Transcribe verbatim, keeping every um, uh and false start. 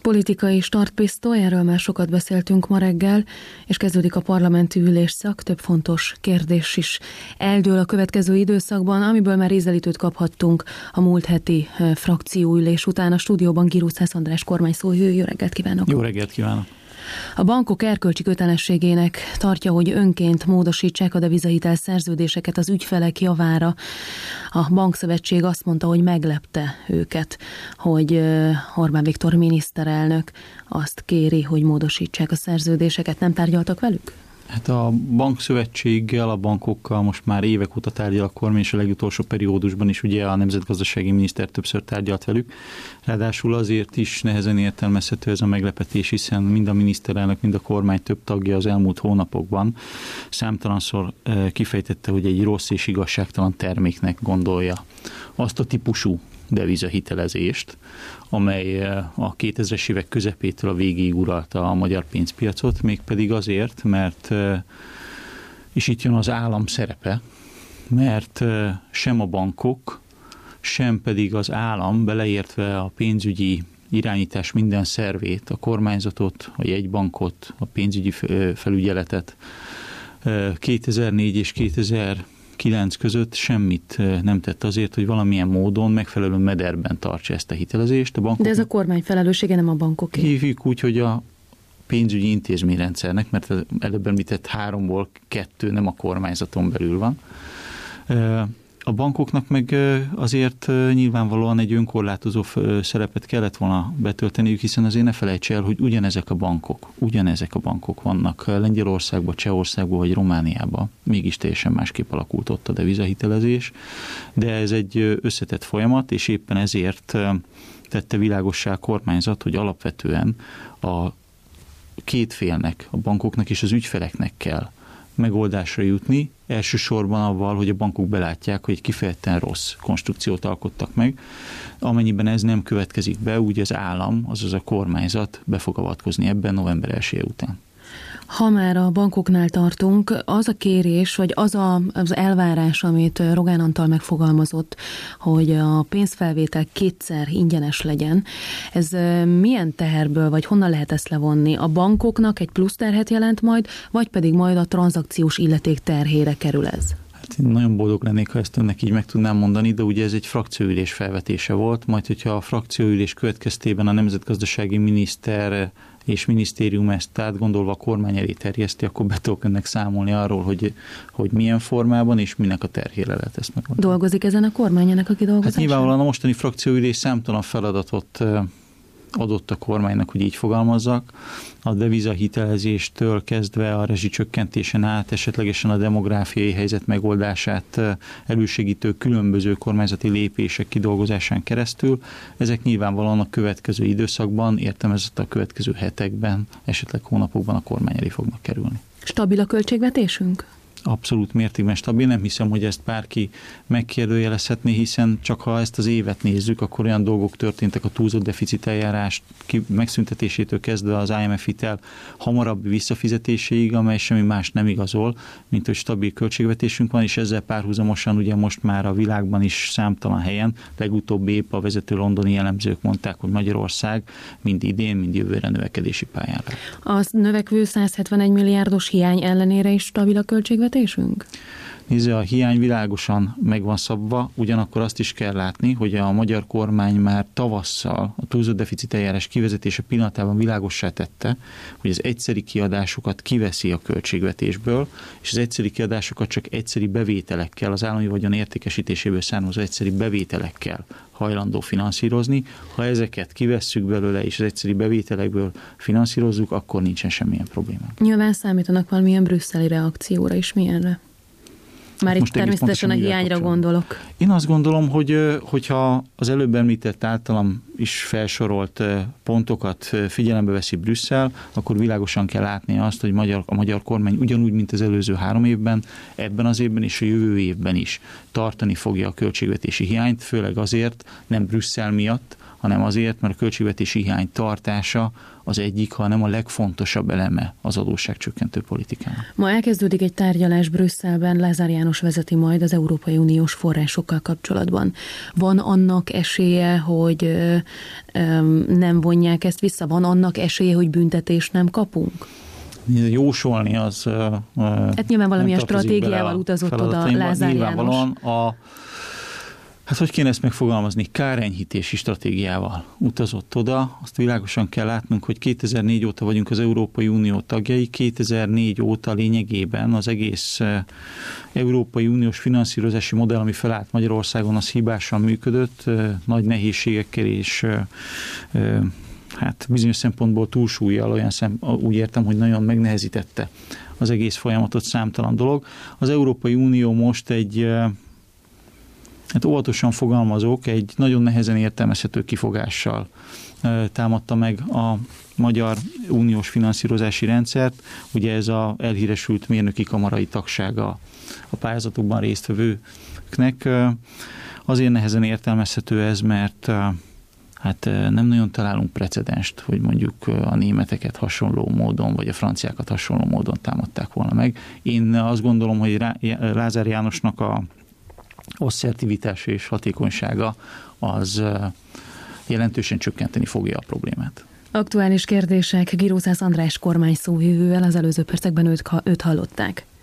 Politikai startpisztoly, erről már sokat beszéltünk ma reggel, és kezdődik a parlamenti ülésszak, több fontos kérdés is eldől a következő időszakban, amiből már ízelítőt kaphattunk a múlt heti frakcióülés után. A stúdióban Giruszász András kormányszóvivő. Jó reggelt kívánok! Jó reggelt kívánok! A bankok erkölcsi kötelességének tartja, hogy önként módosítsák a devizahitel szerződéseket az ügyfelek javára. A bankszövetség azt mondta, hogy meglepte őket, hogy Orbán Viktor miniszterelnök azt kéri, hogy módosítsák a szerződéseket. Nem tárgyaltak velük? Hát a bankszövetséggel, a bankokkal most már évek óta tárgyal a kormány, és a legutolsó periódusban is ugye a nemzetgazdasági miniszter többször tárgyalt velük. Ráadásul azért is nehezen értelmezhető ez a meglepetés, hiszen mind a miniszterelnök, mind a kormány több tagja az elmúlt hónapokban számtalanszor kifejtette, hogy egy rossz és igazságtalan terméknek gondolja azt a típusú devizahitelezést, amely a kétezres évek közepétől a végéig uralta a magyar pénzpiacot, mégpedig azért, mert, és itt jön az állam szerepe, mert sem a bankok, sem pedig az állam, beleértve a pénzügyi irányítás minden szervét, a kormányzatot, a jegybankot, a pénzügyi felügyeletet kétezer-négy és kétezer-kilenc között semmit nem tett azért, hogy valamilyen módon megfelelő mederben tartsa ezt a hitelezést. A bankok... De ez a kormány felelőssége, nem a bankoké. Hívjuk úgy, hogy a pénzügyi intézményrendszernek, mert előbb említett háromból kettő nem a kormányzaton belül van. A bankoknak meg azért nyilvánvalóan egy önkorlátozó szerepet kellett volna betölteniük, hiszen azért ne felejts el, hogy ugyanezek a bankok, ugyanezek a bankok vannak Lengyelországban, Csehországban vagy Romániában. Mégis teljesen másképp alakult ott a devizahitelezés, de ez egy összetett folyamat, és éppen ezért tette világossá a kormányzat, hogy alapvetően a két félnek, a bankoknak és az ügyfeleknek kell megoldásra jutni, elsősorban avval, hogy a bankok belátják, hogy egy kifejezetten rossz konstrukciót alkottak meg. Amennyiben ez nem következik be, úgy az állam, azaz a kormányzat be fog avatkozni ebben november elseje után. Ha már a bankoknál tartunk, az a kérés, vagy az a, az elvárás, amit Rogán Antal megfogalmazott, hogy a pénzfelvétel kétszer ingyenes legyen, ez milyen teherből, vagy honnan lehet ezt levonni? A bankoknak egy plusz terhet jelent majd, vagy pedig majd a tranzakciós illeték terhére kerül ez? Hát én nagyon boldog lennék, ha ezt önnek így meg tudnám mondani, de ugye ez egy frakcióülés felvetése volt, majd hogyha a frakcióülés következtében a nemzetgazdasági miniszter és minisztérium ezt átgondolva a kormány elé terjeszti, akkor be tudok önnek számolni arról, hogy, hogy milyen formában és minek a terhére lehet ezt megoldani. Dolgozik ezen a kormány, ennek a kidolgozásán? Hát nyilvánvalóan a mostani frakcióülés számtalan feladatot adott a kormánynak, hogy így fogalmazzak. A devizahitelezéstől kezdve a rezsicsökkentésen át, esetlegesen a demográfiai helyzet megoldását elősegítő különböző kormányzati lépések kidolgozásán keresztül. Ezek nyilvánvalóan a következő időszakban, értelmezett a következő hetekben, esetleg hónapokban a kormány elé fognak kerülni. Stabil a költségvetésünk? Abszolút mértékben stabil, nem hiszem, hogy ezt bárki megkérdőjelezhetné, hiszen csak ha ezt az évet nézzük, akkor olyan dolgok történtek a túlzott deficit eljárás megszüntetésétől kezdve az I M F hitel hamarabbi visszafizetéséig, amely semmi más nem igazol, mint hogy stabil költségvetésünk van, és ezzel párhuzamosan ugye most már a világban is számtalan helyen, legutóbb épp a vezető londoni elemzők mondták, hogy Magyarország mind idén, mind jövőre növekedési pályán lesz. A növekvő száz hetvenegy milliárdos hiány ellenére is stabil a költségvetés? Nézze, a hiány világosan meg van szabva, ugyanakkor azt is kell látni, hogy a magyar kormány már tavasszal a túlzott deficit eljárás kivezetése pillanatában világossá tette, hogy az egyszeri kiadásokat kiveszi a költségvetésből, és az egyszeri kiadásokat csak egyszeri bevételekkel, az állami vagyon értékesítéséből származó egyszeri bevételekkel hajlandó finanszírozni. Ha ezeket kivesszük belőle, és az egyszeri bevételekből finanszírozzuk, akkor nincsen semmilyen probléma. Nyilván számítanak valamilyen brüsszeli reakcióra is, milyenre? Már itt természetesen a hiányra gondolok. Én azt gondolom, hogy hogyha az előbb említett általam is felsorolt pontokat figyelembe veszi Brüsszel, akkor világosan kell látni azt, hogy magyar, a magyar kormány ugyanúgy, mint az előző három évben, ebben az évben és a jövő évben is tartani fogja a költségvetési hiányt, főleg azért, nem Brüsszel miatt, hanem azért, mert a költségvetési hiány tartása az egyik, hanem a legfontosabb eleme az adósságcsökkentő politikának. Ma elkezdődik egy tárgyalás Brüsszelben, Lázár János vezeti majd az Európai Uniós forrásokkal kapcsolatban. Van annak esélye, hogy ö, ö, nem vonják ezt vissza? Van annak esélye, hogy büntetést nem kapunk? Jósolni az... Hát nyilván valamilyen stratégiával utazott oda Lázár János. A, hát hogy kéne ezt megfogalmazni? Kárenyhítési stratégiával utazott oda. Azt világosan kell látnunk, hogy kétezer-négy óta vagyunk az Európai Unió tagjai, kétezer-négy óta lényegében az egész Európai Uniós finanszírozási modell, ami felállt Magyarországon, az hibásan működött, nagy nehézségekkel és hát bizonyos szempontból túlsúlyjal, olyan szem, úgy értem, hogy nagyon megnehezítette az egész folyamatot, számtalan dolog. Az Európai Unió most egy, hát óvatosan fogalmazók, egy nagyon nehezen értelmezhető kifogással támadta meg a magyar uniós finanszírozási rendszert. Ugye ez az elhíresült mérnöki kamarai tagsága a pályázatokban résztvevőknek. Azért nehezen értelmezhető ez, mert hát nem nagyon találunk precedenst, hogy mondjuk a németeket hasonló módon, vagy a franciákat hasonló módon támadták volna meg. Én azt gondolom, hogy Lázár Jánosnak a asszertivitás és hatékonysága az jelentősen csökkenteni fogja a problémát. Aktuális kérdések Girószász András kormányszóvivővel, az előző percekben őt, őt hallották.